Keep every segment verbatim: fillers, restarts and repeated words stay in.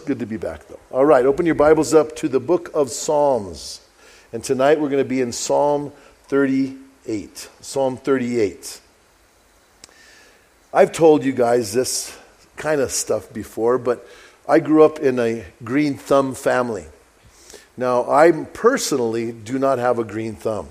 Good to be back, though. All right, open your Bibles up to the book of Psalms. And tonight we're going to be in Psalm thirty-eight. Psalm thirty-eight. I've told you guys this kind of stuff before, but I grew up in a green thumb family. Now, I personally do not have a green thumb,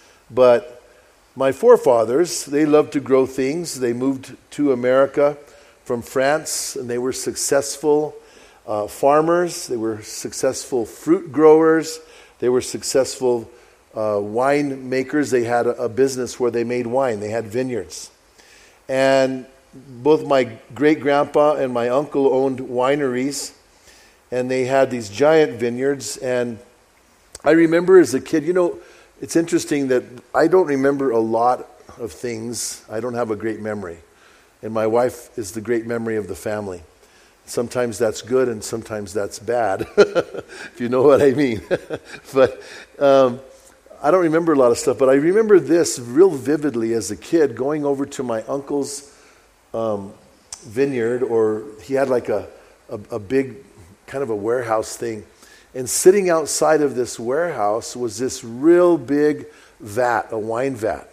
but my forefathers, they loved to grow things. They moved to America from France, and they were successful Uh, farmers, they were successful fruit growers, they were successful uh, wine makers. They had a, a business where they made wine, they had vineyards. And both my great-grandpa and my uncle owned wineries, and they had these giant vineyards. And I remember as a kid, you know, it's interesting that I don't remember a lot of things. I don't have a great memory. And my wife is the great memory of the family. Sometimes that's good and sometimes that's bad, if you know what I mean. But um, I don't remember a lot of stuff, but I remember this real vividly as a kid, going over to my uncle's um, vineyard, or he had like a, a, a big kind of a warehouse thing. And sitting outside of this warehouse was this real big vat, a wine vat.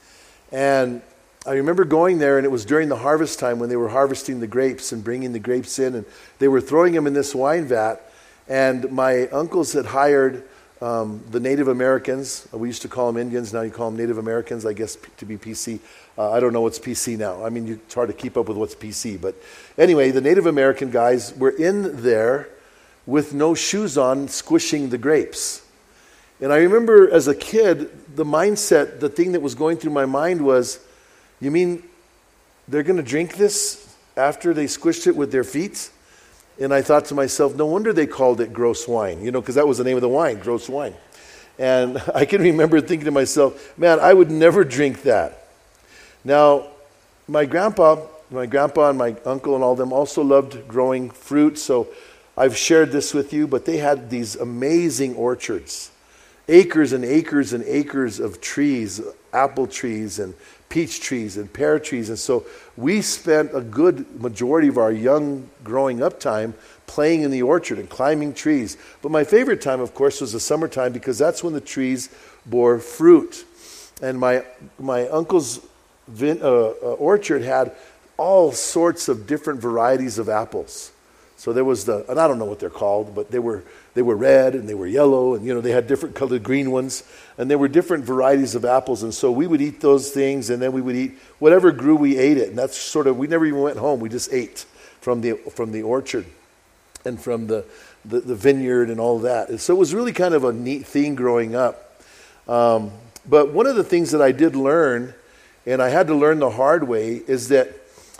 And I remember going there, and it was during the harvest time when they were harvesting the grapes and bringing the grapes in, and they were throwing them in this wine vat. And my uncles had hired um, the Native Americans. We used to call them Indians. Now you call them Native Americans, I guess, to be P C. Uh, I don't know what's P C now. I mean, you, it's hard to keep up with what's P C. But anyway, the Native American guys were in there with no shoes on, squishing the grapes. And I remember as a kid, the mindset, the thing that was going through my mind was, you mean they're going to drink this after they squished it with their feet? And I thought to myself, no wonder they called it gross wine, you know, because that was the name of the wine, gross wine. And I can remember thinking to myself, man, I would never drink that. Now, my grandpa, my grandpa and my uncle and all of them also loved growing fruit, so I've shared this with you, but they had these amazing orchards, acres and acres and acres of trees, apple trees and peach trees and pear trees. And so we spent a good majority of our young growing up time playing in the orchard and climbing trees. But my favorite time, of course, was the summertime, because that's when the trees bore fruit. And my my uncle's vin, uh, uh, orchard had all sorts of different varieties of apples. So there was the, and I don't know what they're called, but they were they were red and they were yellow, and you know they had different colored green ones, and there were different varieties of apples. And so we would eat those things, and then we would eat whatever grew. We ate it, and that's sort of, we never even went home. We just ate from the from the orchard and from the the, the vineyard and all that. And so it was really kind of a neat thing growing up. Um, but one of the things that I did learn, and I had to learn the hard way, is that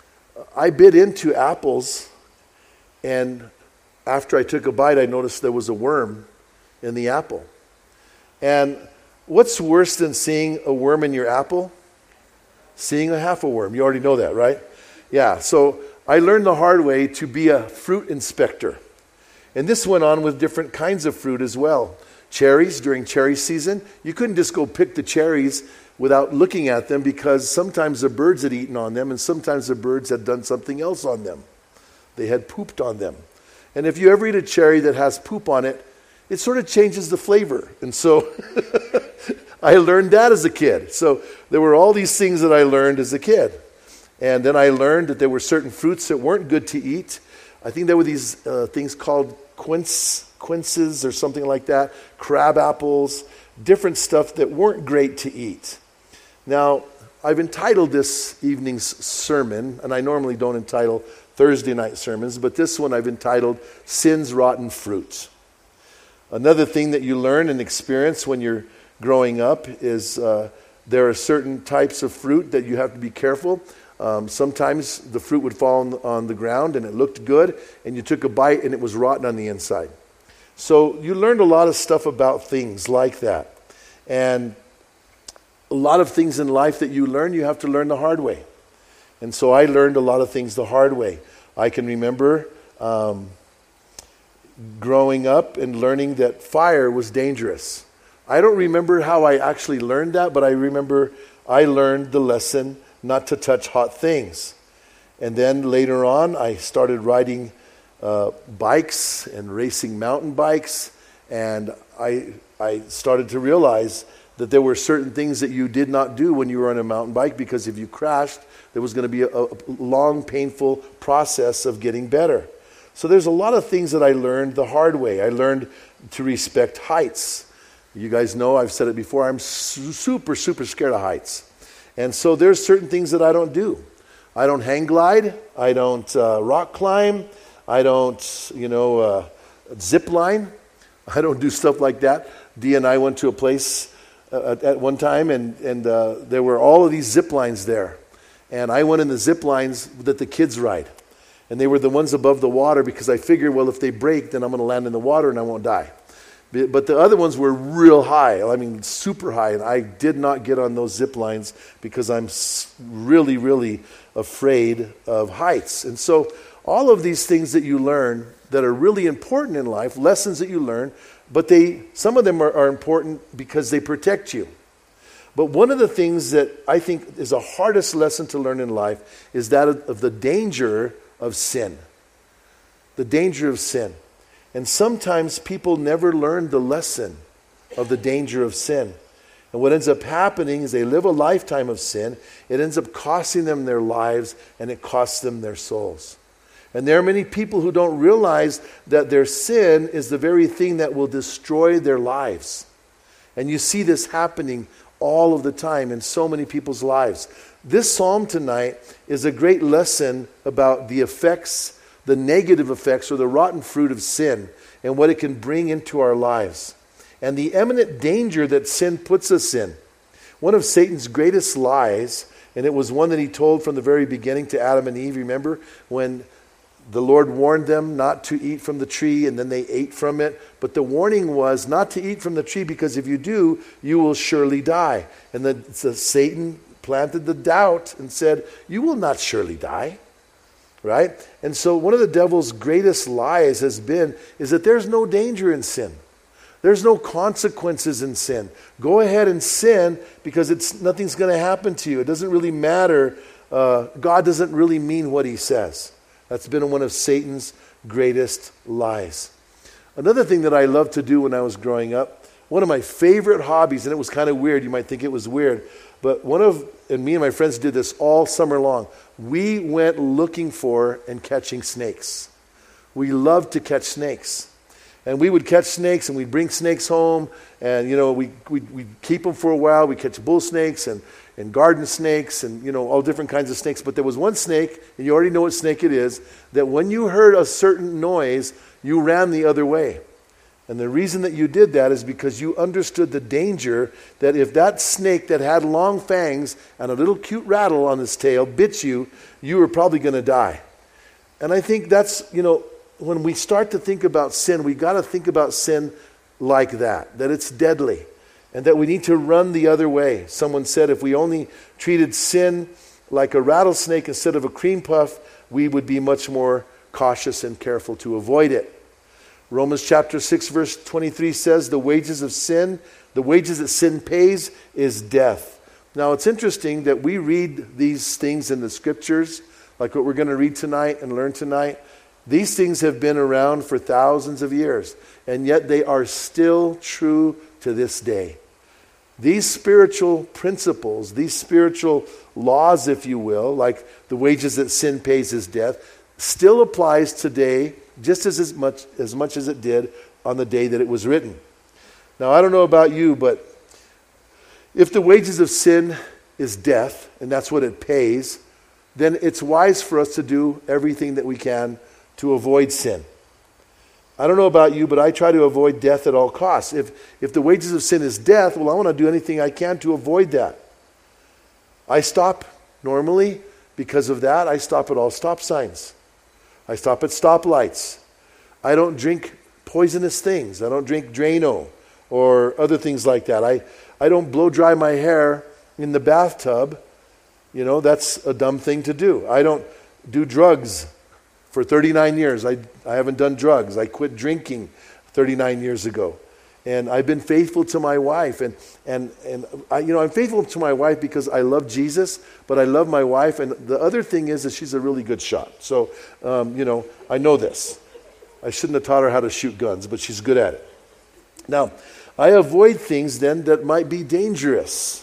I bit into apples. And after I took a bite, I noticed there was a worm in the apple. And what's worse than seeing a worm in your apple? Seeing a half a worm. You already know that, right? Yeah, so I learned the hard way to be a fruit inspector. And this went on with different kinds of fruit as well. Cherries, during cherry season, you couldn't just go pick the cherries without looking at them, because sometimes the birds had eaten on them, and sometimes the birds had done something else on them. They had pooped on them. And if you ever eat a cherry that has poop on it, it sort of changes the flavor. And so I learned that as a kid. So there were all these things that I learned as a kid. And then I learned that there were certain fruits that weren't good to eat. I think there were these uh, things called quince, quinces or something like that, crab apples, different stuff that weren't great to eat. Now, I've entitled this evening's sermon, and I normally don't entitle Thursday night sermons, but this one I've entitled Sin's Rotten Fruit. Another thing that you learn and experience when you're growing up is uh, there are certain types of fruit that you have to be careful. Um, sometimes the fruit would fall on the, on the ground and it looked good, and you took a bite and it was rotten on the inside. So you learned a lot of stuff about things like that. And a lot of things in life that you learn, you have to learn the hard way. And so I learned a lot of things the hard way. I can remember um, growing up and learning that fire was dangerous. I don't remember how I actually learned that, but I remember I learned the lesson not to touch hot things. And then later on, I started writing uh, bikes and racing mountain bikes, and I I started to realize that there were certain things that you did not do when you were on a mountain bike, because if you crashed, there was going to be a, a long, painful process of getting better. So there's a lot of things that I learned the hard way. I learned to respect heights. You guys know, I've said it before, I'm su- super, super scared of heights. And so there's certain things that I don't do. I don't hang glide. I don't uh, rock climb. I don't, you know, uh, zip line. I don't do stuff like that. Dee and I went to a place uh, at, at one time, and, and uh, there were all of these zip lines there. And I went in the zip lines that the kids ride. And they were the ones above the water, because I figured, well, if they break, then I'm going to land in the water and I won't die. But the other ones were real high, I mean super high, and I did not get on those zip lines because I'm really, really afraid of heights. And so all of these things that you learn that are really important in life, lessons that you learn, but they some of them are, are important because they protect you. But one of the things that I think is the hardest lesson to learn in life is that of, of the danger of sin. The danger of sin. And sometimes people never learn the lesson of the danger of sin. And what ends up happening is they live a lifetime of sin. It ends up costing them their lives, and it costs them their souls. And there are many people who don't realize that their sin is the very thing that will destroy their lives. And you see this happening all of the time in so many people's lives. This psalm tonight is a great lesson about the effects, the negative effects, or the rotten fruit of sin, and what it can bring into our lives, and the imminent danger that sin puts us in. One of Satan's greatest lies, and it was one that he told from the very beginning to Adam and Eve, remember, when the Lord warned them not to eat from the tree, and then they ate from it. But the warning was not to eat from the tree, because if you do, you will surely die. And then the Satan planted the doubt and said, you will not surely die. Right? And so one of the devil's greatest lies has been is that there's no danger in sin. There's no consequences in sin. Go ahead and sin, because it's nothing's going to happen to you. It doesn't really matter. Uh, God doesn't really mean what he says. That's been one of Satan's greatest lies. Another thing that I loved to do when I was growing up, one of my favorite hobbies, and it was kind of weird. You might think it was weird. But one of, and me and my friends did this all summer long. We went looking for and catching snakes. We loved to catch snakes. And we would catch snakes, and we'd bring snakes home, and, you know, we, we'd, we'd keep them for a while. We'd catch bull snakes and, and garden snakes and, you know, all different kinds of snakes. But there was one snake, and you already know what snake it is, that when you heard a certain noise, you ran the other way. And the reason that you did that is because you understood the danger that if that snake that had long fangs and a little cute rattle on his tail bit you, you were probably going to die. And I think that's, you know, when we start to think about sin, we got to think about sin like that, that it's deadly, and that we need to run the other way. Someone said if we only treated sin like a rattlesnake instead of a cream puff, we would be much more cautious and careful to avoid it. Romans chapter six verse twenty-three says the wages of sin, the wages that sin pays is death. Now it's interesting that we read these things in the scriptures, like what we're going to read tonight and learn tonight. These things have been around for thousands of years, and yet they are still true to this day. These spiritual principles, these spiritual laws, if you will, like the wages that sin pays is death, still applies today just as, as much as much as it did on the day that it was written. Now, I don't know about you, but if the wages of sin is death, and that's what it pays, then it's wise for us to do everything that we can to avoid sin. I don't know about you, but I try to avoid death at all costs. If, if the wages of sin is death, well, I want to do anything I can to avoid that. I stop normally, because of that, I stop at all stop signs. I stop at stoplights. I don't drink poisonous things. I don't drink Drano or other things like that. I, I don't blow dry my hair in the bathtub. You know, that's a dumb thing to do. I don't do drugs for thirty-nine years. I, I haven't done drugs. I quit drinking thirty-nine years ago. And I've been faithful to my wife. And, and, and I, you know, I'm faithful to my wife because I love Jesus, but I love my wife. And the other thing is that she's a really good shot. So, um, you know, I know this. I shouldn't have taught her how to shoot guns, but she's good at it. Now, I avoid things then that might be dangerous.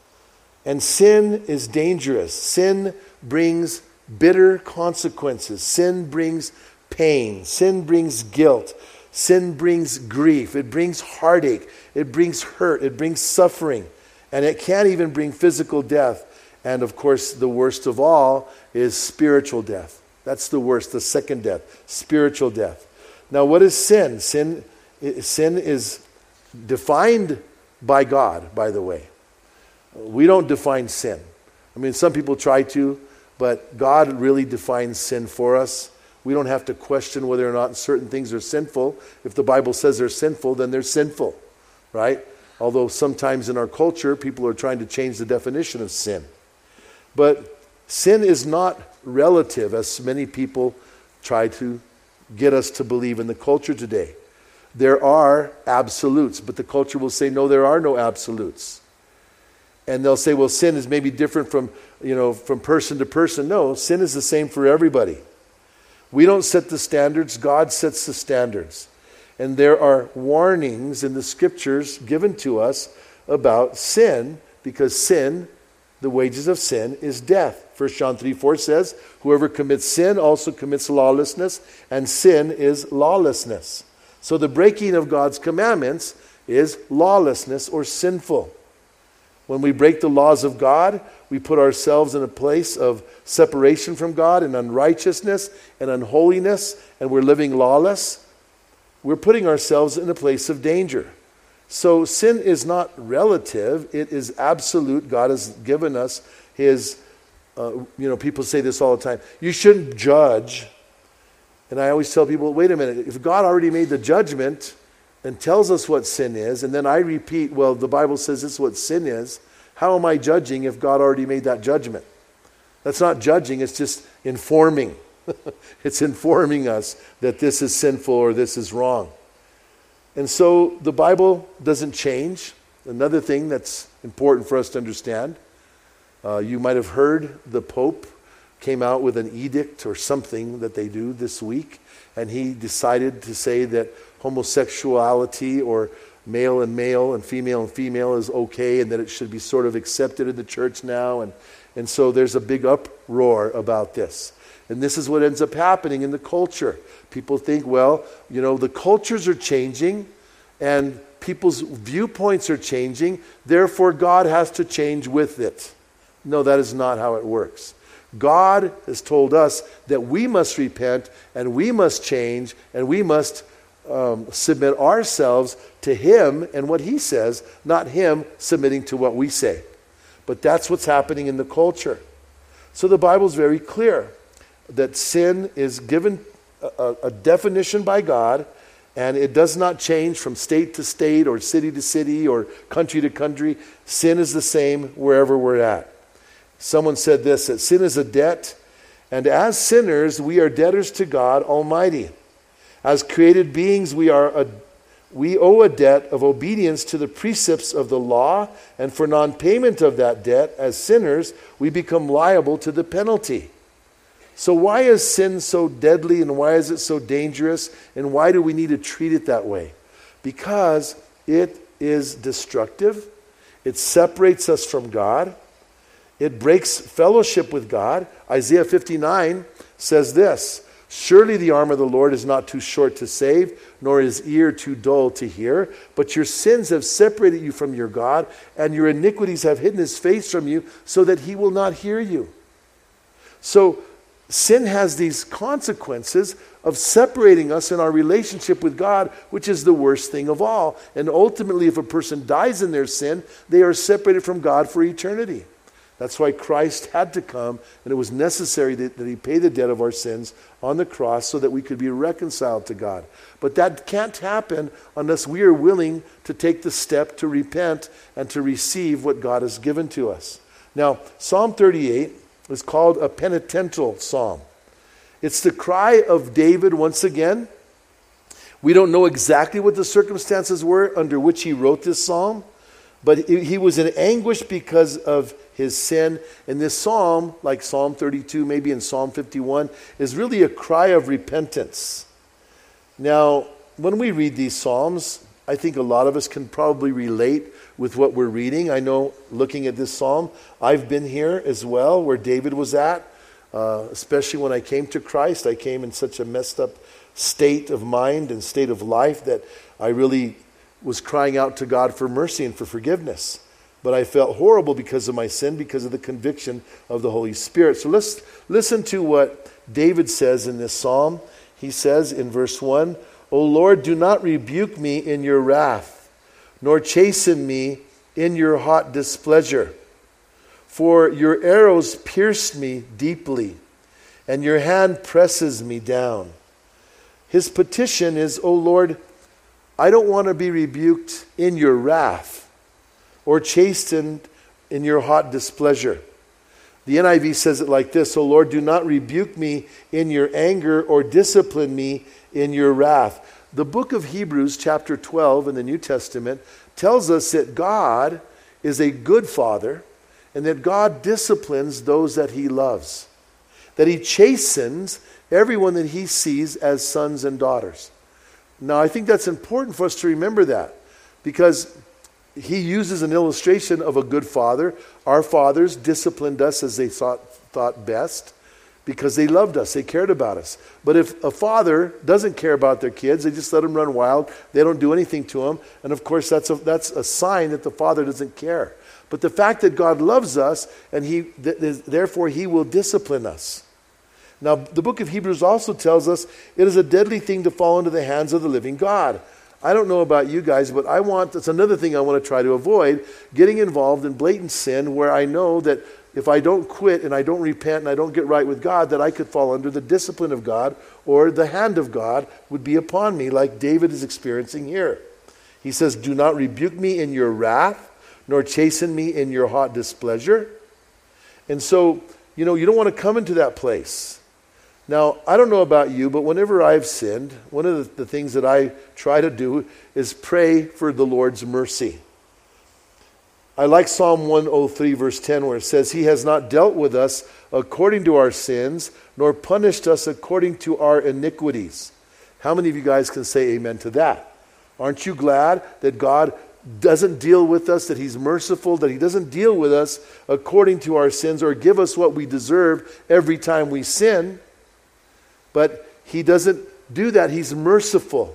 And sin is dangerous. Sin brings bitter consequences. Sin brings pain. Sin brings guilt. Sin brings grief. It brings heartache. It brings hurt. It brings suffering. And it can even bring physical death. And of course, the worst of all is spiritual death. That's the worst, the second death, spiritual death. Now, what is sin? Sin, sin is defined by God, by the way. We don't define sin. I mean, some people try to, but God really defines sin for us. We don't have to question whether or not certain things are sinful. If the Bible says they're sinful, then they're sinful, right? Although sometimes in our culture, people are trying to change the definition of sin. But sin is not relative, as many people try to get us to believe in the culture today. There are absolutes, but the culture will say, no, there are no absolutes. And they'll say, well, sin is maybe different from, you know, from person to person. No, sin is the same for everybody. We don't set the standards, God sets the standards. And there are warnings in the scriptures given to us about sin, because sin, the wages of sin, is death. First John three four says, whoever commits sin also commits lawlessness, and sin is lawlessness. So the breaking of God's commandments is lawlessness or sinful. When we break the laws of God, we put ourselves in a place of separation from God and unrighteousness and unholiness, and we're living lawless. We're putting ourselves in a place of danger. So sin is not relative, it is absolute. God has given us his, uh, you know, people say this all the time. You shouldn't judge. And I always tell people, wait a minute, if God already made the judgment and tells us what sin is, and then I repeat, well, the Bible says this is what sin is, how am I judging if God already made that judgment? That's not judging, it's just informing. It's informing us that this is sinful or this is wrong. And so the Bible doesn't change. Another thing that's important for us to understand, uh, you might have heard the Pope came out with an edict or something that they do this week, and he decided to say that homosexuality or male and male and female and female is okay, and that it should be sort of accepted in the church now. And, and so there's a big uproar about this. And this is what ends up happening in the culture. People think, well, you know, the cultures are changing and people's viewpoints are changing, therefore God has to change with it. No, that is not how it works. God has told us that we must repent and we must change and we must um, submit ourselves to Him and what He says, not Him submitting to what we say. But that's what's happening in the culture. So the Bible is very clear that sin is given a, a definition by God, and it does not change from state to state or city to city or country to country. Sin is the same wherever we're at. Someone said this, that sin is a debt, and as sinners, we are debtors to God Almighty. As created beings, we are a, we owe a debt of obedience to the precepts of the law, and for non-payment of that debt, as sinners, we become liable to the penalty. So why is sin so deadly, and why is it so dangerous, and why do we need to treat it that way? Because it is destructive. It separates us from God. It breaks fellowship with God. Isaiah fifty-nine says this, surely the arm of the Lord is not too short to save, nor his ear too dull to hear, but your sins have separated you from your God, and your iniquities have hidden his face from you, so that he will not hear you. So sin has these consequences of separating us in our relationship with God, which is the worst thing of all. And ultimately, if a person dies in their sin, they are separated from God for eternity. That's why Christ had to come, and it was necessary that, that he pay the debt of our sins on the cross so that we could be reconciled to God. But that can't happen unless we are willing to take the step to repent and to receive what God has given to us. Now, Psalm thirty-eight is called a penitential psalm. It's the cry of David once again. We don't know exactly what the circumstances were under which he wrote this psalm, but he was in anguish because of his sin. And this psalm, like Psalm thirty-two, maybe in Psalm fifty-one, is really a cry of repentance. Now, when we read these Psalms, I think a lot of us can probably relate with what we're reading. I know, looking at this Psalm, I've been here as well, where David was at, uh, especially when I came to Christ. I came in such a messed up state of mind and state of life that I really was crying out to God for mercy and for forgiveness. But I felt horrible because of my sin, because of the conviction of the Holy Spirit. So let's listen to what David says in this Psalm. He says in verse one, "O Lord, do not rebuke me in your wrath, nor chasten me in your hot displeasure. For your arrows pierced me deeply, and your hand presses me down." His petition is, "O Lord, I don't want to be rebuked in your wrath or chastened in your hot displeasure." The N I V says it like this, "O Lord, do not rebuke me in your anger or discipline me in your wrath." The book of Hebrews, chapter twelve in the New Testament, tells us that God is a good father and that God disciplines those that he loves, that he chastens everyone that he sees as sons and daughters. Now, I think that's important for us to remember that, because he uses an illustration of a good father. Our fathers disciplined us as they thought, thought best because they loved us, they cared about us. But if a father doesn't care about their kids, they just let them run wild, they don't do anything to them, and of course that's a, that's a sign that the father doesn't care. But the fact that God loves us, and he th- therefore he will discipline us. Now, the book of Hebrews also tells us it is a deadly thing to fall into the hands of the living God. I don't know about you guys, but I want, that's another thing I want to try to avoid, getting involved in blatant sin where I know that if I don't quit and I don't repent and I don't get right with God, that I could fall under the discipline of God, or the hand of God would be upon me, like David is experiencing here. He says, "Do not rebuke me in your wrath, nor chasten me in your hot displeasure." And so, you know, you don't want to come into that place. Now, I don't know about you, but whenever I've sinned, one of the, the things that I try to do is pray for the Lord's mercy. I like Psalm one oh three, verse ten, where it says, "He has not dealt with us according to our sins, nor punished us according to our iniquities." How many of you guys can say amen to that? Aren't you glad that God doesn't deal with us, that he's merciful, that he doesn't deal with us according to our sins or give us what we deserve every time we sin? But he doesn't do that. He's merciful.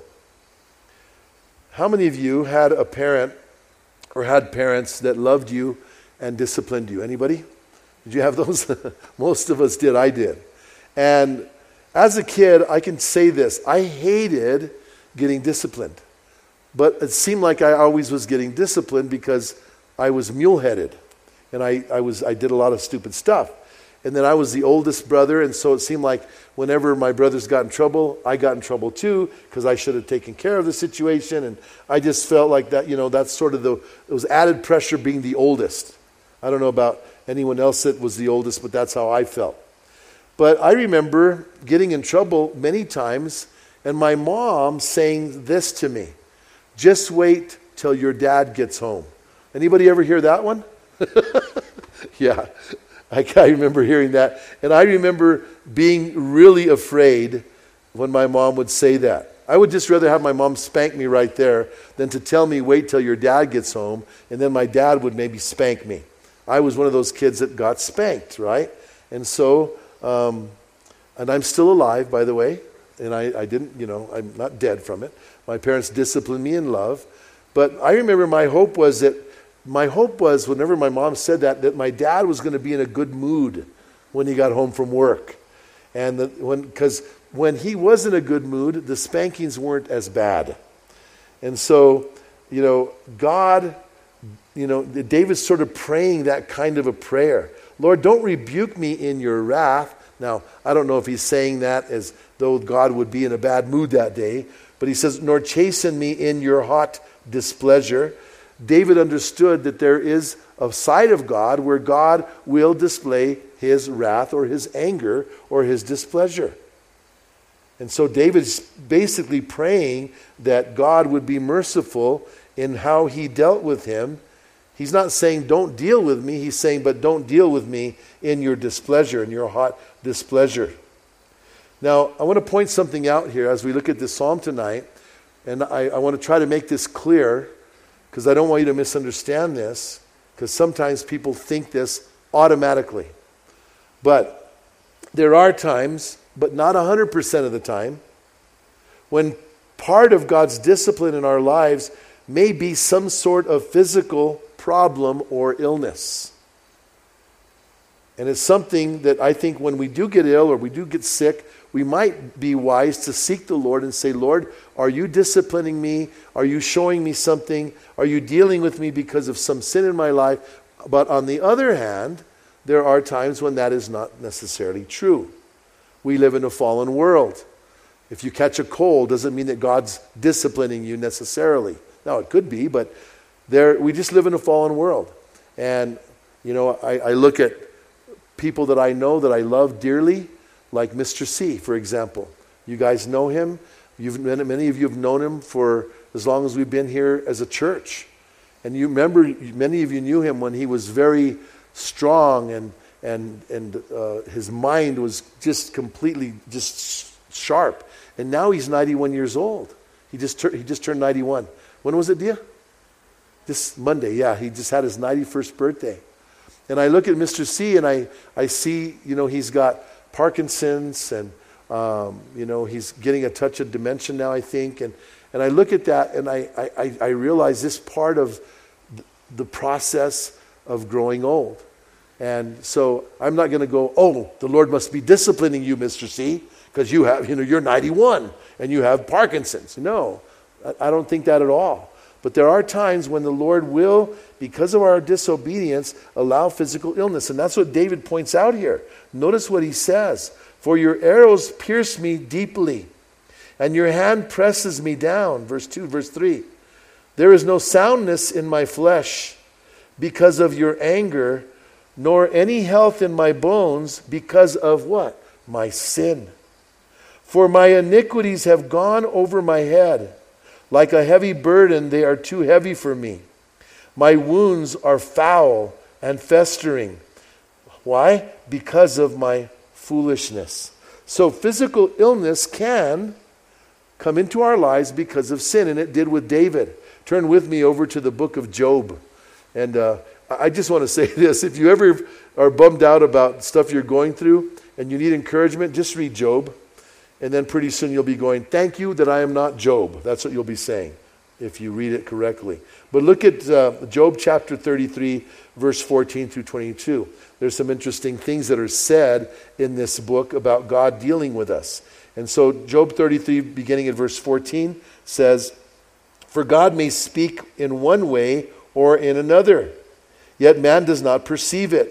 How many of you had a parent or had parents that loved you and disciplined you? Anybody? Did you have those? Most of us did. I did. And as a kid, I can say this. I hated getting disciplined. But it seemed like I always was getting disciplined because I was mule-headed. And I, I was I did a lot of stupid stuff. And then I was the oldest brother, and so it seemed like whenever my brothers got in trouble, I got in trouble too, because I should have taken care of the situation. And I just felt like that, you know, that's sort of the, it was added pressure being the oldest. I don't know about anyone else that was the oldest, but that's how I felt. But I remember getting in trouble many times, and my mom saying this to me: "Just wait till your dad gets home." Anybody ever hear that one? Yeah. I, I remember hearing that, and I remember being really afraid when my mom would say that. I would just rather have my mom spank me right there than to tell me, "Wait till your dad gets home," and then my dad would maybe spank me. I was one of those kids that got spanked, right? And so, um, and I'm still alive, by the way, and I, I didn't, you know, I'm not dead from it. My parents disciplined me in love, but I remember my hope was that My hope was, whenever my mom said that, that my dad was going to be in a good mood when he got home from work. And the, when, because when he was in a good mood, the spankings weren't as bad. And so, you know, God, you know, David's sort of praying that kind of a prayer. "Lord, don't rebuke me in your wrath." Now, I don't know if he's saying that as though God would be in a bad mood that day, but he says, "Nor chasten me in your hot displeasure." David understood that there is a side of God where God will display his wrath or his anger or his displeasure. And so David's basically praying that God would be merciful in how he dealt with him. He's not saying, "Don't deal with me." He's saying, "But don't deal with me in your displeasure, in your hot displeasure." Now, I want to point something out here as we look at this psalm tonight, and I, I want to try to make this clear, because I don't want you to misunderstand this, because sometimes people think this automatically. But there are times, but not one hundred percent of the time, when part of God's discipline in our lives may be some sort of physical problem or illness. And it's something that I think when we do get ill or we do get sick, we might be wise to seek the Lord and say, Lord, are you disciplining me? Are you showing me something? Are you dealing with me because of some sin in my life? But on the other hand, there are times when that is not necessarily true. We live in a fallen world. If you catch a cold, doesn't mean that God's disciplining you necessarily. Now, it could be, but there we just live in a fallen world. And, you know, I, I look at people that I know that I love dearly, like Mister C, for example. You guys know him. You've, many of you have known him for as long as we've been here as a church. And you remember, many of you knew him when he was very strong and and and uh, his mind was just completely just sharp. And now he's ninety-one years old. He just tur- he just turned ninety-one. When was it, Dia? This Monday, yeah. He just had his ninety-first birthday. And I look at Mister C and I, I see, you know, he's got Parkinson's and, um, you know, he's getting a touch of dementia now, I think. And, and I look at that and I, I, I realize this part of the process of growing old. And so I'm not going to go, oh, the Lord must be disciplining you, Mister C, because you have, you know, you're ninety-one and you have Parkinson's. No, I, I don't think that at all. But there are times when the Lord will, because of our disobedience, allow physical illness. And that's what David points out here. Notice what he says. For your arrows pierce me deeply, and your hand presses me down. Verse two, verse three. There is no soundness in my flesh because of your anger, nor any health in my bones because of what? My sin. For my iniquities have gone over my head. Like a heavy burden, they are too heavy for me. My wounds are foul and festering. Why? Because of my foolishness. So physical illness can come into our lives because of sin, and it did with David. Turn with me over to the book of Job. And uh, I just want to say this. If you ever are bummed out about stuff you're going through and you need encouragement, just read Job. And then pretty soon you'll be going, thank you that I am not Job. That's what you'll be saying if you read it correctly. But look at uh, Job chapter thirty-three, verse fourteen through twenty-two. There's some interesting things that are said in this book about God dealing with us. And so Job thirty-three, beginning at verse fourteen, says, for God may speak in one way or in another, yet man does not perceive it.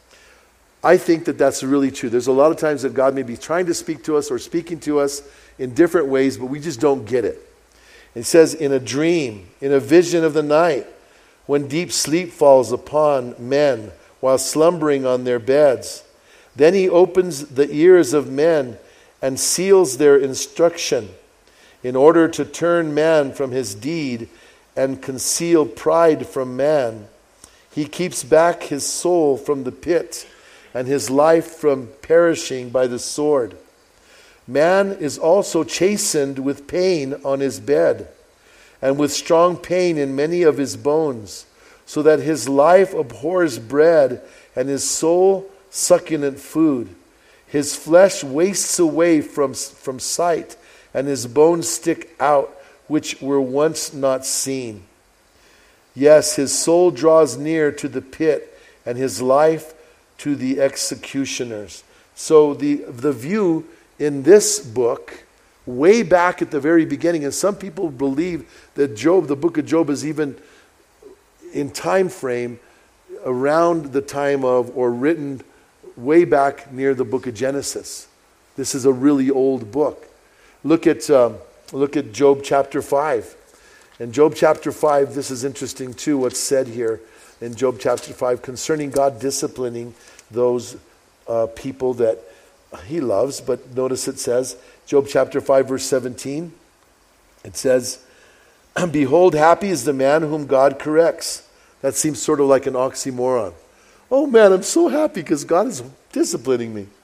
I think that that's really true. There's a lot of times that God may be trying to speak to us or speaking to us in different ways, but we just don't get it. It says, in a dream, in a vision of the night, when deep sleep falls upon men while slumbering on their beds, then he opens the ears of men and seals their instruction in order to turn man from his deed and conceal pride from man. He keeps back his soul from the pit and his life from perishing by the sword. Man is also chastened with pain on his bed, and with strong pain in many of his bones, so that his life abhors bread, and his soul succulent food. His flesh wastes away from, from sight, and his bones stick out, which were once not seen. Yes, his soul draws near to the pit, and his life to the executioners. So the the view in this book, way back at the very beginning, and some people believe that Job, the book of Job, is even in time frame around the time of, or written way back near the book of Genesis. This is a really old book. Look at um, look at Job chapter five. In Job chapter five, this is interesting too, what's said here in Job chapter five concerning God disciplining those uh, people that he loves. But notice it says, Job chapter five, verse seventeen, it says, behold, happy is the man whom God corrects. That seems sort of like an oxymoron. Oh man, I'm so happy because God is disciplining me.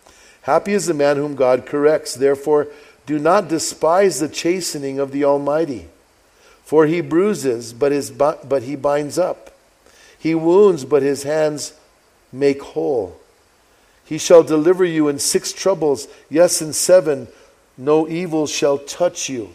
Happy is the man whom God corrects. Therefore, do not despise the chastening of the Almighty. For he bruises, but, his, but he binds up. He wounds, but his hands make whole. He shall deliver you in six troubles. Yes, in seven, no evil shall touch you.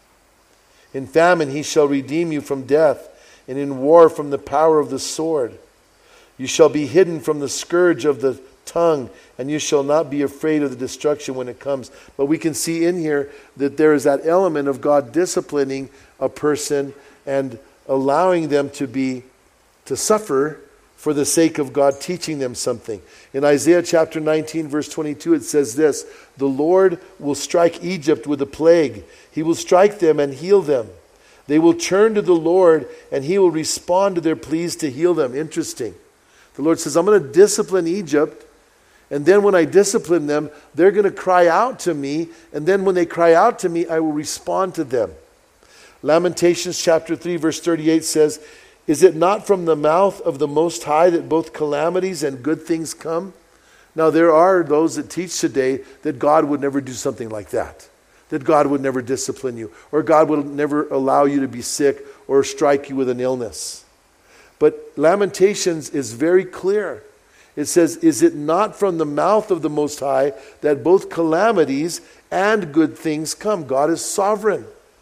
In famine he shall redeem you from death, and in war from the power of the sword. You shall be hidden from the scourge of the tongue, and you shall not be afraid of the destruction when it comes. But we can see in here that there is that element of God disciplining a person and allowing them to be to suffer for the sake of God teaching them something. In Isaiah chapter nineteen, verse twenty-two, it says this: the Lord will strike Egypt with a plague. He will strike them and heal them. They will turn to the Lord, and he will respond to their pleas to heal them. Interesting. The Lord says, I'm going to discipline Egypt, and then when I discipline them, they're going to cry out to me, and then when they cry out to me, I will respond to them. Lamentations chapter three, verse thirty-eight says, is it not from the mouth of the Most High that both calamities and good things come? Now there are those that teach today that God would never do something like that. That God would never discipline you, or God would never allow you to be sick or strike you with an illness. But Lamentations is very clear. It says, is it not from the mouth of the Most High that both calamities and good things come? God is sovereign.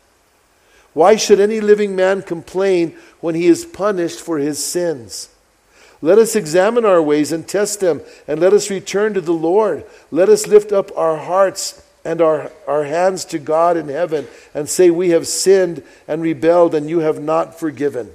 Why should any living man complain when he is punished for his sins? Let us examine our ways and test them, and let us return to the Lord. Let us lift up our hearts and our, our hands to God in heaven and say, we have sinned and rebelled, and you have not forgiven.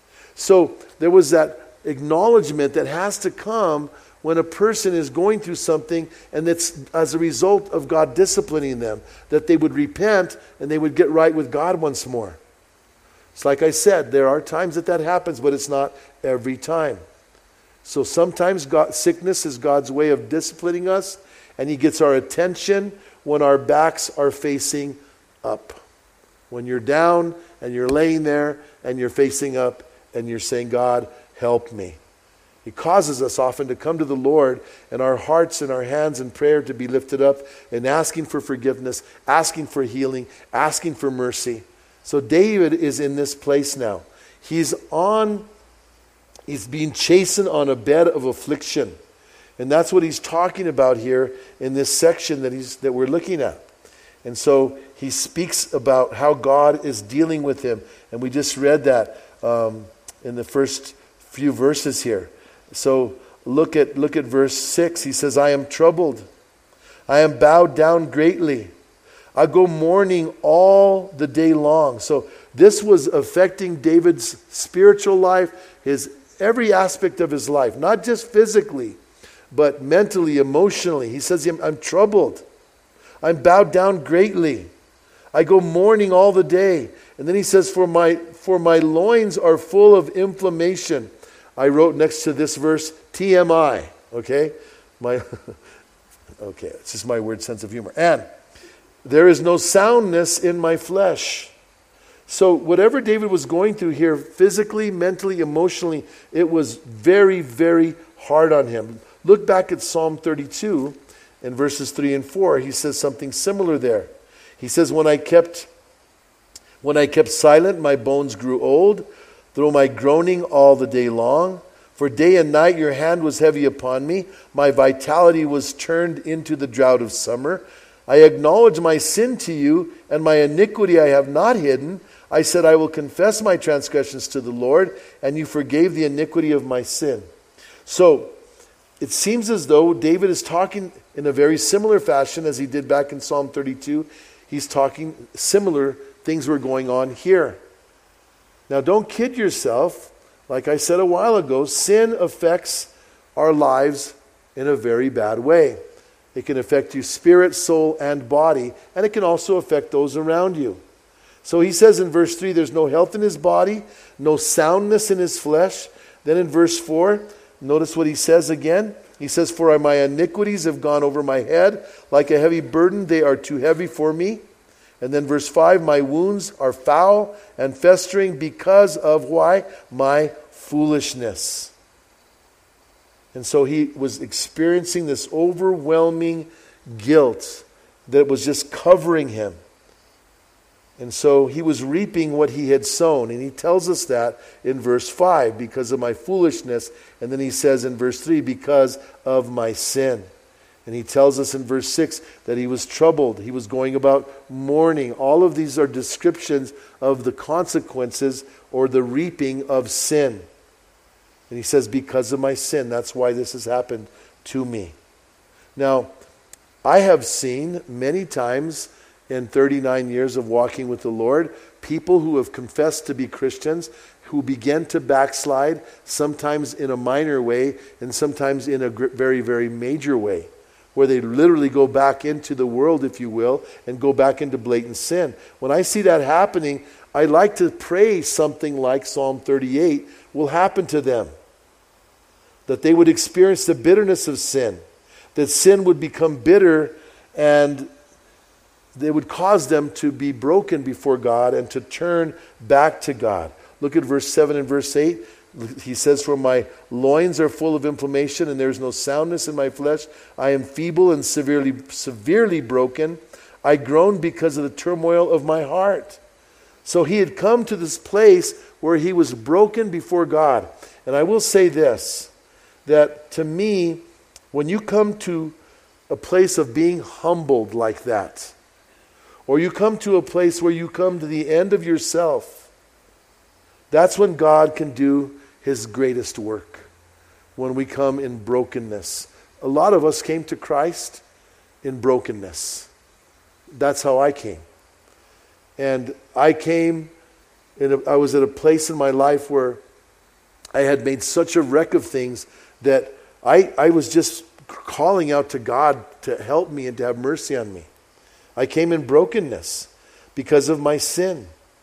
So there was that acknowledgement that has to come when a person is going through something, and that's as a result of God disciplining them, that they would repent and they would get right with God once more. It's like I said, there are times that that happens, but it's not every time. So sometimes God, sickness is God's way of disciplining us, and he gets our attention when our backs are facing up. When you're down and you're laying there and you're facing up and you're saying, God, help me. He causes us often to come to the Lord, and our hearts and our hands in prayer to be lifted up and asking for forgiveness, asking for healing, asking for mercy. So David is in this place now. He's on, he's being chastened on a bed of affliction. And that's what he's talking about here in this section that he's that we're looking at. And so he speaks about how God is dealing with him. And we just read that um, in the first few verses here. So look at look at verse six. He says, I am troubled. I am bowed down greatly. I go mourning all the day long. So this was affecting David's spiritual life, his every aspect of his life, not just physically, but mentally, emotionally. He says, I'm, I'm troubled. I'm bowed down greatly. I go mourning all the day. And then he says, for my for my loins are full of inflammation. I wrote next to this verse, T M I, okay? My, okay, it's just my weird sense of humor. And there is no soundness in my flesh. So whatever David was going through here, physically, mentally, emotionally, it was very, very hard on him. Look back at Psalm thirty-two in verses three and four. He says something similar there. He says, when I kept, when I kept silent, my bones grew old, through my groaning all the day long. For day and night your hand was heavy upon me. My vitality was turned into the drought of summer. I acknowledge my sin to you, and my iniquity I have not hidden. I said, I will confess my transgressions to the Lord, and you forgave the iniquity of my sin. So it seems as though David is talking in a very similar fashion as he did back in Psalm thirty-two. He's talking similar things were going on here. Now, don't kid yourself. Like I said a while ago, sin affects our lives in a very bad way. It can affect you spirit, soul, and body, and it can also affect those around you. So he says in verse three, there's no health in his body, no soundness in his flesh. Then in verse four, notice what he says again. He says, for my iniquities have gone over my head. Like a heavy burden, they are too heavy for me. And then verse five, my wounds are foul and festering because of why? My foolishness. And so he was experiencing this overwhelming guilt that was just covering him. And so he was reaping what he had sown. And he tells us that in verse five, because of my foolishness. And then he says in verse three, because of my sin. And he tells us in verse six that he was troubled. He was going about mourning. All of these are descriptions of the consequences or the reaping of sin. And he says, because of my sin, that's why this has happened to me. Now, I have seen many times in thirty-nine years of walking with the Lord, people who have confessed to be Christians, who begin to backslide, sometimes in a minor way, and sometimes in a very, very major way, where they literally go back into the world, if you will, and go back into blatant sin. When I see that happening, I like to pray something like Psalm thirty-eight will happen to them. That they would experience the bitterness of sin. That sin would become bitter and they would cause them to be broken before God and to turn back to God. Look at verse seven and verse eight. He says, for my loins are full of inflammation and there is no soundness in my flesh. I am feeble and severely, severely broken. I groan because of the turmoil of my heart. So he had come to this place where he was broken before God. And I will say this, that to me, when you come to a place of being humbled like that, or you come to a place where you come to the end of yourself, that's when God can do his greatest work. When we come in brokenness. A lot of us came to Christ in brokenness. That's how I came. And I came, in a, I was at a place in my life where I had made such a wreck of things that I, I was just calling out to God to help me and to have mercy on me. I came in brokenness because of my sin.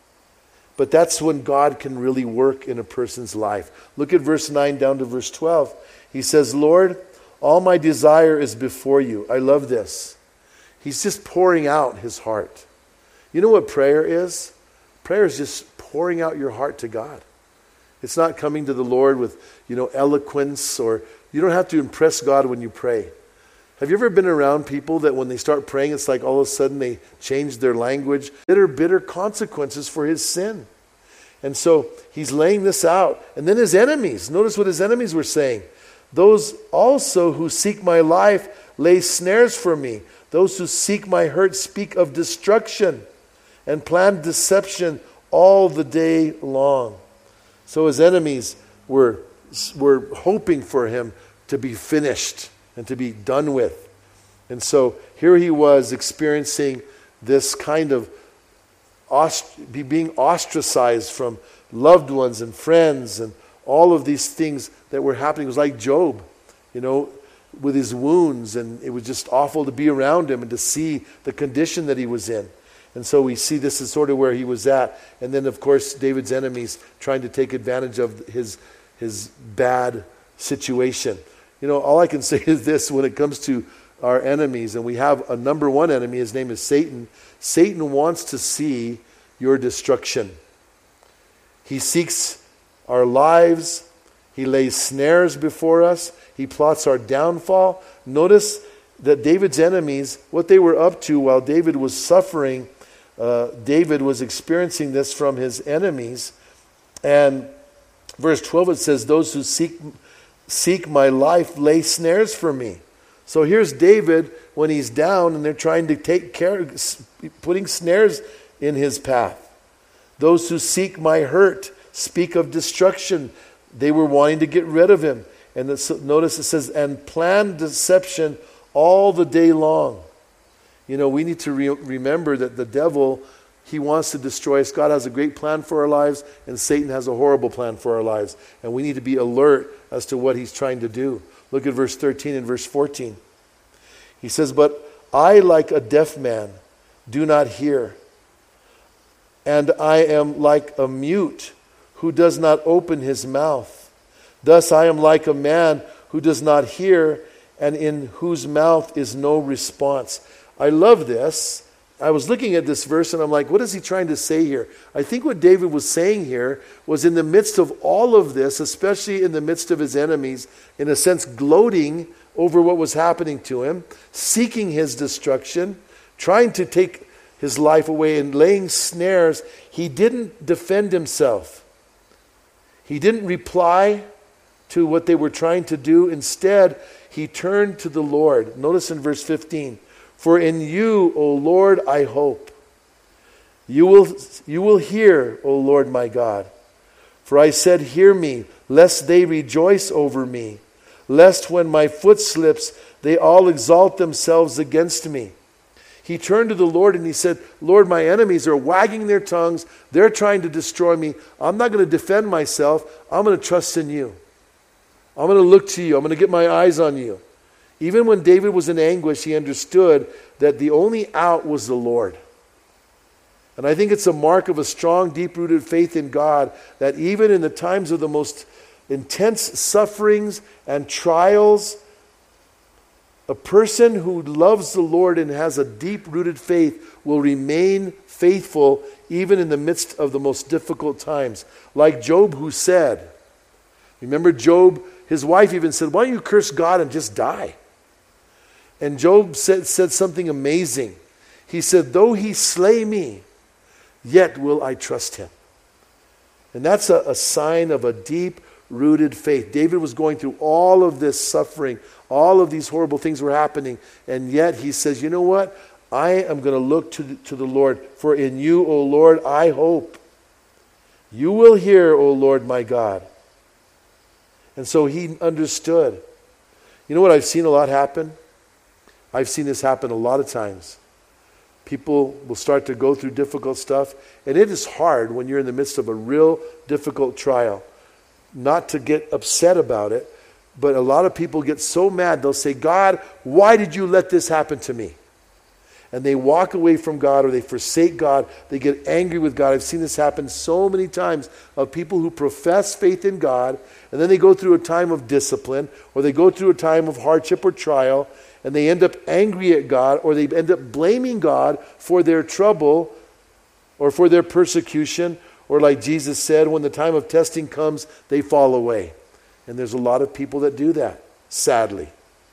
But that's when God can really work in a person's life. Look at verse nine down to verse twelve. He says, Lord, all my desire is before you. I love this. He's just pouring out his heart. You know what prayer is? Prayer is just pouring out your heart to God. It's not coming to the Lord with, you know, eloquence, or you don't have to impress God when you pray. Have you ever been around people that when they start praying, it's like all of a sudden they change their language? Bitter, bitter consequences for his sin. And so he's laying this out. And then his enemies, notice what his enemies were saying. Those also who seek my life lay snares for me. Those who seek my hurt speak of destruction and plan deception all the day long. So his enemies were, were hoping for him to be finished and to be done with. And so here he was experiencing this kind of ost- being ostracized from loved ones and friends and all of these things that were happening. It was like Job, you know, with his wounds, and it was just awful to be around him and to see the condition that he was in. And so we see this is sort of where he was at. And then, of course, David's enemies trying to take advantage of his, his bad situation. You know, all I can say is this when it comes to our enemies, and we have a number one enemy, his name is Satan. Satan wants to see your destruction. He seeks our lives. He lays snares before us. He plots our downfall. Notice that David's enemies, what they were up to while David was suffering, uh, David was experiencing this from his enemies. And verse twelve, it says, those who seek Seek my life, lay snares for me. So here's David when he's down and they're trying to take care, putting snares in his path. Those who seek my hurt speak of destruction. They were wanting to get rid of him. And this, notice it says, and plan deception all the day long. You know, we need to re- remember that the devil, he wants to destroy us. God has a great plan for our lives, and Satan has a horrible plan for our lives. And we need to be alert as to what he's trying to do. Look at verse thirteen and verse fourteen. He says, but I, like a deaf man, do not hear. And I am like a mute who does not open his mouth. Thus I am like a man who does not hear, and in whose mouth is no response. I love this. I was looking at this verse and I'm like, what is he trying to say here? I think what David was saying here was in the midst of all of this, especially in the midst of his enemies, in a sense gloating over what was happening to him, seeking his destruction, trying to take his life away and laying snares, he didn't defend himself. He didn't reply to what they were trying to do. Instead, he turned to the Lord. Notice in verse fifteen, "For in you, O Lord, I hope. You will, you will hear, O Lord my God. For I said, hear me, lest they rejoice over me, lest when my foot slips, they all exalt themselves against me." He turned to the Lord and he said, "Lord, my enemies are wagging their tongues. They're trying to destroy me. I'm not going to defend myself. I'm going to trust in you. I'm going to look to you. I'm going to get my eyes on you." Even when David was in anguish, he understood that the only out was the Lord. And I think it's a mark of a strong, deep-rooted faith in God that even in the times of the most intense sufferings and trials, a person who loves the Lord and has a deep-rooted faith will remain faithful even in the midst of the most difficult times. Like Job, who said, remember Job, his wife even said, "Why don't you curse God and just die?" And Job said, said something amazing. He said, "Though he slay me, yet will I trust him." And that's a, a sign of a deep-rooted faith. David was going through all of this suffering. All of these horrible things were happening. And yet he says, you know what? I am going to look to the, to the Lord. "For in you, O Lord, I hope. You will hear, O Lord my God." And so he understood. You know what I've seen a lot happen? I've seen this happen a lot of times. People will start to go through difficult stuff, and it is hard when you're in the midst of a real difficult trial not to get upset about it, but a lot of people get so mad, they'll say, "God, why did you let this happen to me?" And they walk away from God, or they forsake God. They get angry with God. I've seen this happen so many times of people who profess faith in God, and then they go through a time of discipline, or they go through a time of hardship or trial, and they end up angry at God, or they end up blaming God for their trouble or for their persecution, or like Jesus said, when the time of testing comes, they fall away. And there's a lot of people that do that, sadly.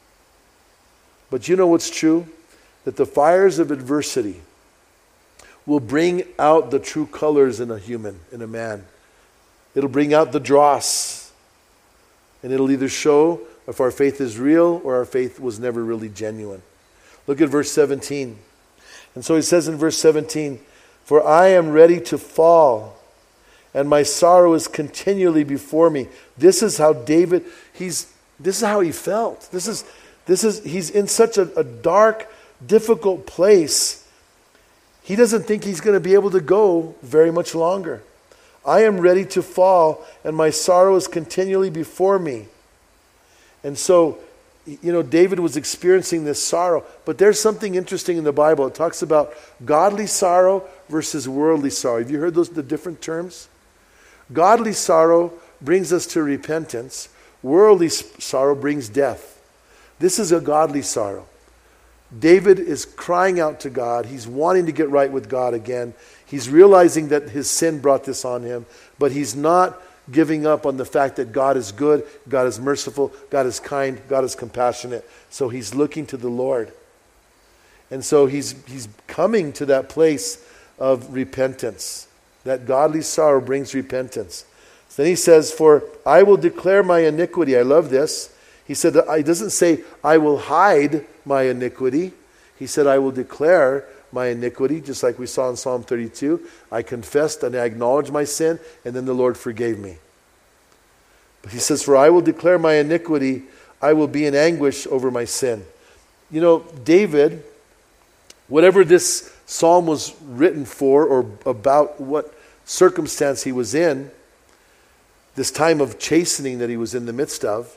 But you know what's true? That the fires of adversity will bring out the true colors in a human, in a man. It'll bring out the dross. And it'll either show if our faith is real or our faith was never really genuine. Look at verse seventeen. And so he says in verse seventeen, "For I am ready to fall, and my sorrow is continually before me." This is how David, he's this is how he felt. This is this is he's in such a, a dark, difficult place. He doesn't think he's going to be able to go very much longer. "I am ready to fall, and my sorrow is continually before me." And so, you know, David was experiencing this sorrow. But there's something interesting in the Bible. It talks about godly sorrow versus worldly sorrow. Have you heard those the different terms? Godly sorrow brings us to repentance. Worldly sorrow brings death. This is a godly sorrow. David is crying out to God. He's wanting to get right with God again. He's realizing that his sin brought this on him, but he's not giving up on the fact that God is good, God is merciful, God is kind, God is compassionate. So he's looking to the Lord. And so he's he's coming to that place of repentance. That godly sorrow brings repentance. Then he says, "For I will declare my iniquity." I love this. He said, that he doesn't say, "I will hide my iniquity." He said, "I will declare my iniquity," just like we saw in Psalm thirty-two. I confessed and I acknowledged my sin, and then the Lord forgave me. But he says, "For I will declare my iniquity, I will be in anguish over my sin." You know, David, whatever this psalm was written for, or about what circumstance he was in, this time of chastening that he was in the midst of,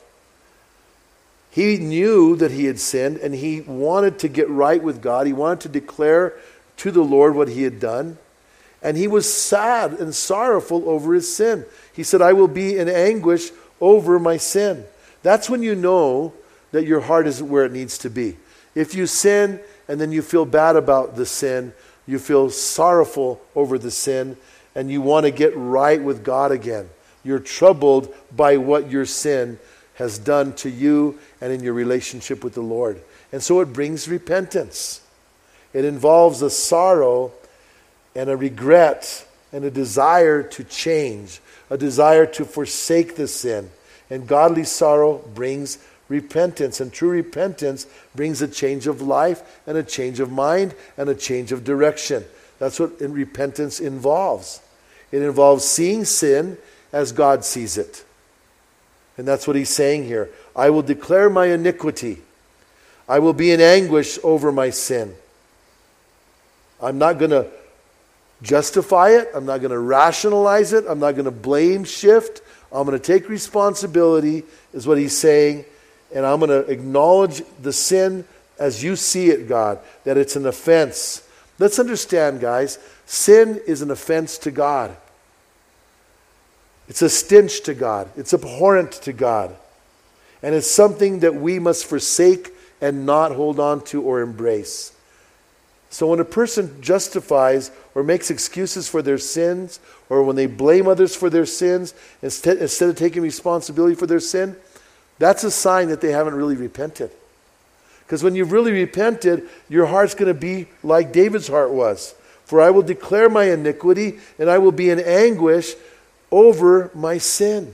he knew that he had sinned, and he wanted to get right with God. He wanted to declare to the Lord what he had done. And he was sad and sorrowful over his sin. He said, "I will be in anguish over my sin." That's when you know that your heart isn't where it needs to be. If you sin and then you feel bad about the sin, you feel sorrowful over the sin, and you want to get right with God again. You're troubled by what your sin has done to you and in your relationship with the Lord. And so it brings repentance. It involves a sorrow and a regret and a desire to change, a desire to forsake the sin. And godly sorrow brings repentance. And true repentance brings a change of life and a change of mind and a change of direction. That's what repentance involves. It involves seeing sin as God sees it. And that's what he's saying here. I will declare my iniquity. I will be in anguish over my sin. I'm not going to justify it. I'm not going to rationalize it. I'm not going to blame shift. I'm going to take responsibility, is what he's saying. And I'm going to acknowledge the sin as you see it, God, that it's an offense. Let's understand, guys, sin is an offense to God. It's a stench to God. It's abhorrent to God. And it's something that we must forsake and not hold on to or embrace. So when a person justifies or makes excuses for their sins, or when they blame others for their sins, instead, instead of taking responsibility for their sin, that's a sign that they haven't really repented. Because when you've really repented, your heart's going to be like David's heart was. For I will declare my iniquity, and I will be in anguish over my sin.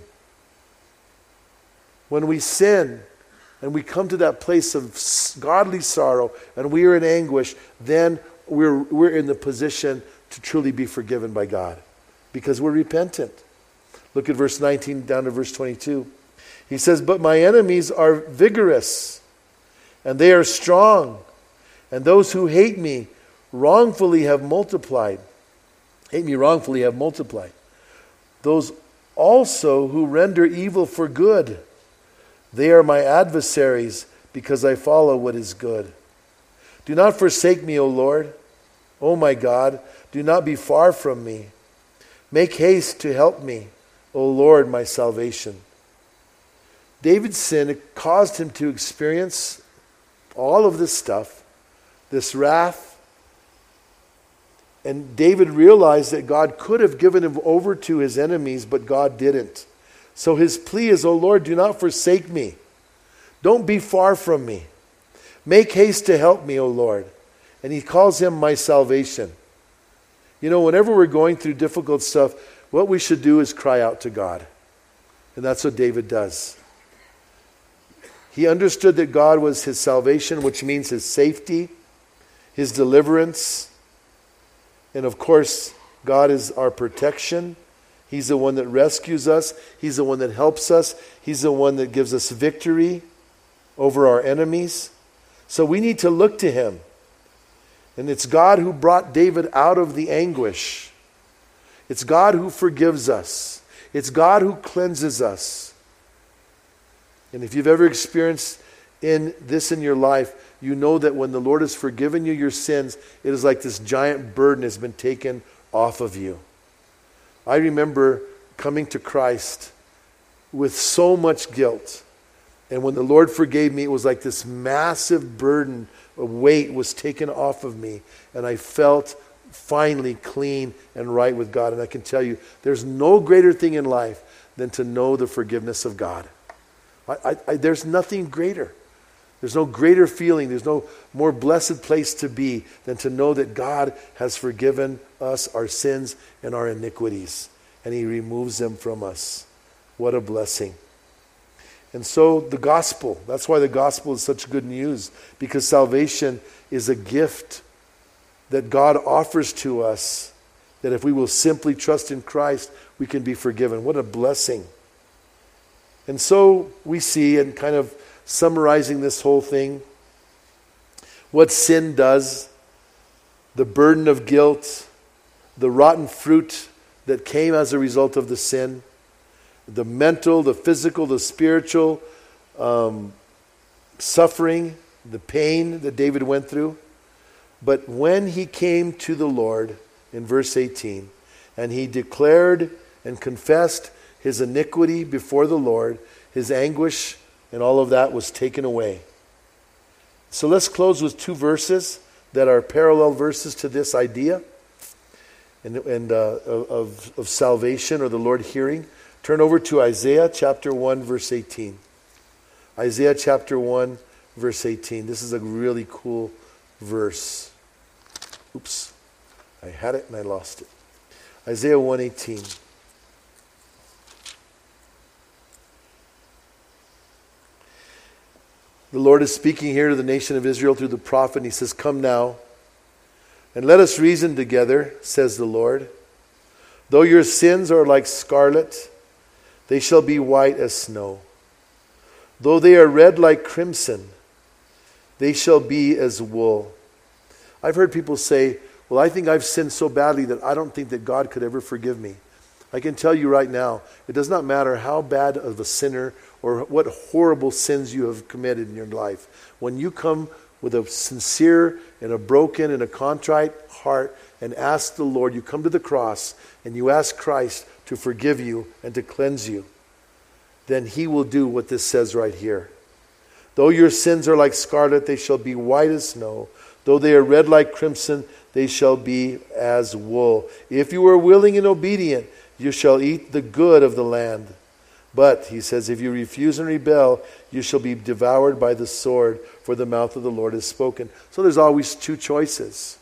When we sin, and we come to that place of godly sorrow, and we are in anguish, then we're, we're in the position to truly be forgiven by God. Because we're repentant. Look at verse nineteen down to verse twenty-two. He says, but my enemies are vigorous, and they are strong, and those who hate me wrongfully have multiplied. Hate me wrongfully have multiplied. Those also who render evil for good, they are my adversaries, because I follow what is good. Do not forsake me, O Lord. O my God, do not be far from me. Make haste to help me, O Lord, my salvation. David's sin caused him to experience all of this stuff, this wrath. And David realized that God could have given him over to his enemies, but God didn't. So his plea is, O Lord, do not forsake me. Don't be far from me. Make haste to help me, O Lord. And he calls him my salvation. You know, whenever we're going through difficult stuff, what we should do is cry out to God. And that's what David does. He understood that God was his salvation, which means his safety, his deliverance. And of course, God is our protection. He's the one that rescues us. He's the one that helps us. He's the one that gives us victory over our enemies. So we need to look to him. And it's God who brought David out of the anguish. It's God who forgives us. It's God who cleanses us. And if you've ever experienced in this in your life, you know that when the Lord has forgiven you your sins, it is like this giant burden has been taken off of you. I remember coming to Christ with so much guilt. And when the Lord forgave me, it was like this massive burden, a weight was taken off of me. And I felt finally clean and right with God. And I can tell you, there's no greater thing in life than to know the forgiveness of God. I, I, I, there's nothing greater. There's no greater feeling. There's no more blessed place to be than to know that God has forgiven us our sins and our iniquities. And he removes them from us. What a blessing. And so the gospel, that's why the gospel is such good news. Because salvation is a gift that God offers to us. That if we will simply trust in Christ, we can be forgiven. What a blessing. And so we see, and kind of summarizing this whole thing, what sin does, the burden of guilt, the rotten fruit that came as a result of the sin, the mental, the physical, the spiritual um, suffering, the pain that David went through. But when he came to the Lord, in verse eighteen, and he declared and confessed his iniquity before the Lord, his anguish and all of that was taken away. So let's close with two verses that are parallel verses to this idea and, and uh, of, of salvation or the Lord hearing. Turn over to Isaiah chapter one, verse eighteen. Isaiah chapter one, verse eighteen. This is a really cool verse. Oops. I had it and I lost it. Isaiah one eighteen. The Lord is speaking here to the nation of Israel through the prophet, and he says, "Come now, and let us reason together, says the Lord. Though your sins are like scarlet, they shall be white as snow. Though they are red like crimson, they shall be as wool." I've heard people say, "Well, I think I've sinned so badly that I don't think that God could ever forgive me." I can tell you right now, it does not matter how bad of a sinner or what horrible sins you have committed in your life. When you come with a sincere and a broken and a contrite heart and ask the Lord, you come to the cross and you ask Christ to forgive you and to cleanse you, then he will do what this says right here. Though your sins are like scarlet, they shall be white as snow. Though they are red like crimson, they shall be as wool. If you are willing and obedient, you shall eat the good of the land. But, he says, if you refuse and rebel, you shall be devoured by the sword, for the mouth of the Lord has spoken. So there's always two choices.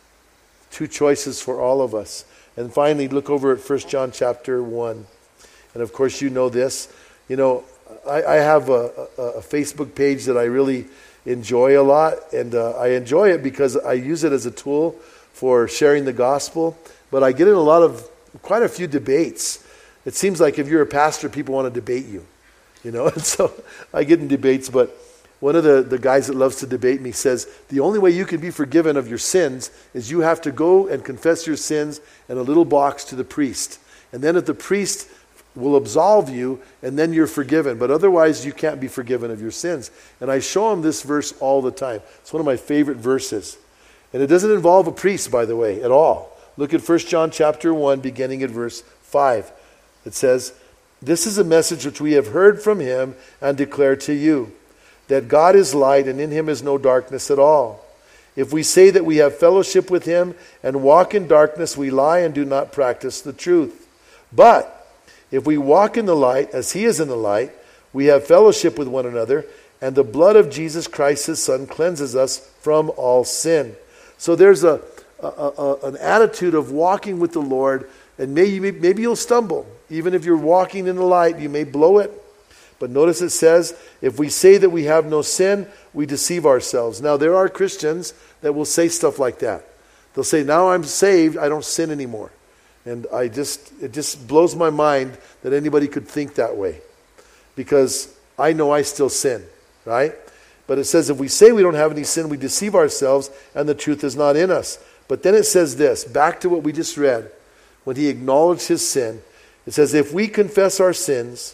Two choices for all of us. And finally, look over at First John chapter one. And of course you know this. You know, I, I have a, a, a Facebook page that I really enjoy a lot. And uh, I enjoy it because I use it as a tool for sharing the gospel. But I get in a lot of, quite a few debates. It seems like if you're a pastor, people want to debate you, you know. And so I get in debates, but one of the, the guys that loves to debate me says, the only way you can be forgiven of your sins is you have to go and confess your sins in a little box to the priest. And then if the priest will absolve you, and then you're forgiven. But otherwise, you can't be forgiven of your sins. And I show him this verse all the time. It's one of my favorite verses. And it doesn't involve a priest, by the way, at all. Look at First John chapter one, beginning at verse five. It says, "This is a message which we have heard from him and declare to you, that God is light and in him is no darkness at all. If we say that we have fellowship with him and walk in darkness, we lie and do not practice the truth. But if we walk in the light as he is in the light, we have fellowship with one another, and the blood of Jesus Christ, his Son, cleanses us from all sin." So there's a, a, a an attitude of walking with the Lord, and maybe, maybe you'll stumble. Even if you're walking in the light, you may blow it. But notice it says, if we say that we have no sin, we deceive ourselves. Now, there are Christians that will say stuff like that. They'll say, now I'm saved, I don't sin anymore. And I just, it just blows my mind that anybody could think that way. Because I know I still sin, right? But it says, if we say we don't have any sin, we deceive ourselves, and the truth is not in us. But then it says this, back to what we just read, when he acknowledged his sin. It says, if we confess our sins,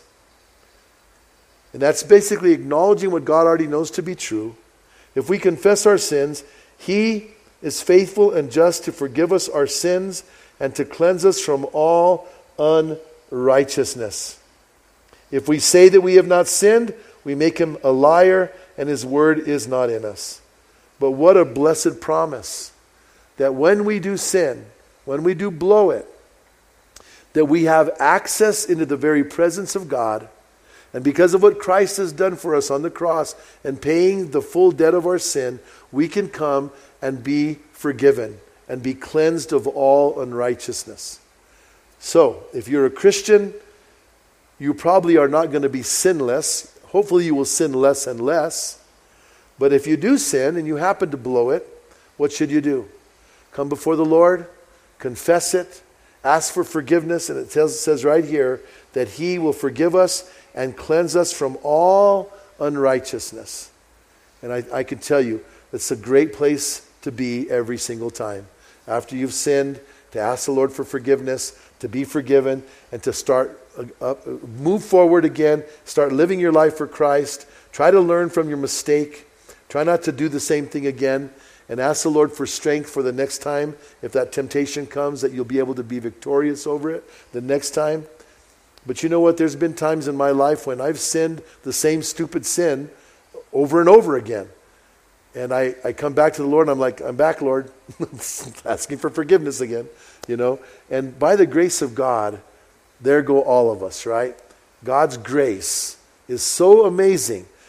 and that's basically acknowledging what God already knows to be true. If we confess our sins, he is faithful and just to forgive us our sins and to cleanse us from all unrighteousness. If we say that we have not sinned, we make him a liar, and his word is not in us. But what a blessed promise, that when we do sin, when we do blow it, that we have access into the very presence of God. And because of what Christ has done for us on the cross and paying the full debt of our sin, we can come and be forgiven and be cleansed of all unrighteousness. So, if you're a Christian, you probably are not going to be sinless. Hopefully you will sin less and less. But if you do sin and you happen to blow it, what should you do? Come before the Lord, confess it, ask for forgiveness, and it says, says right here that he will forgive us and cleanse us from all unrighteousness. And I, I can tell you, it's a great place to be every single time. After you've sinned, to ask the Lord for forgiveness, to be forgiven, and to start, uh, uh, move forward again, start living your life for Christ. Try to learn from your mistake. Try not to do the same thing again. And ask the Lord for strength for the next time. If that temptation comes, that you'll be able to be victorious over it the next time. But you know what? There's been times in my life when I've sinned the same stupid sin over and over again. And I, I come back to the Lord and I'm like, I'm back, Lord. Asking for forgiveness again, you know. And by the grace of God, there go all of us, right? God's grace is so amazing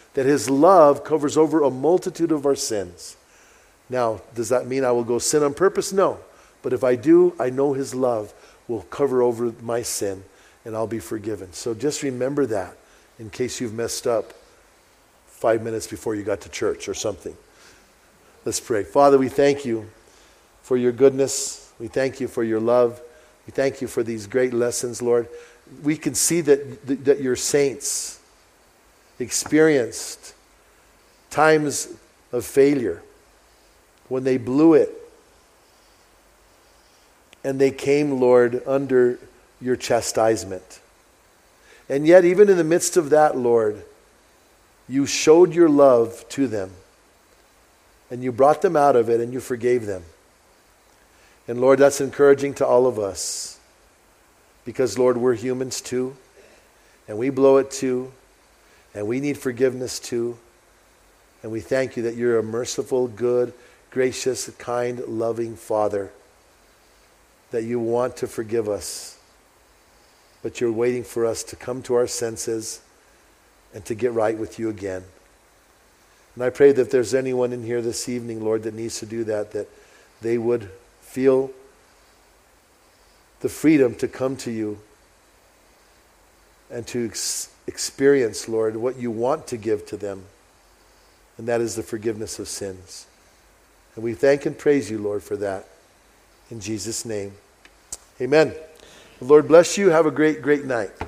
that his love covers over a multitude of our sins. Now, does that mean I will go sin on purpose? No. But if I do, I know his love will cover over my sin and I'll be forgiven. So just remember that in case you've messed up five minutes before you got to church or something. Let's pray. Father, we thank you for your goodness. We thank you for your love. We thank you for these great lessons, Lord. We can see that, that your saints experienced times of failure when they blew it. And they came, Lord, under your chastisement. And yet, even in the midst of that, Lord, you showed your love to them. And you brought them out of it and you forgave them. And Lord, that's encouraging to all of us. Because, Lord, we're humans too. And we blow it too. And we need forgiveness too. And we thank you that you're a merciful, good, gracious, kind, loving Father. That you want to forgive us. But you're waiting for us to come to our senses and to get right with you again. And I pray that if there's anyone in here this evening, Lord, that needs to do that, that they would feel the freedom to come to you and to ex- experience, Lord, what you want to give to them. And that is the forgiveness of sins. And we thank and praise you, Lord, for that. In Jesus' name. Amen. The Lord bless you. Have a great, great night.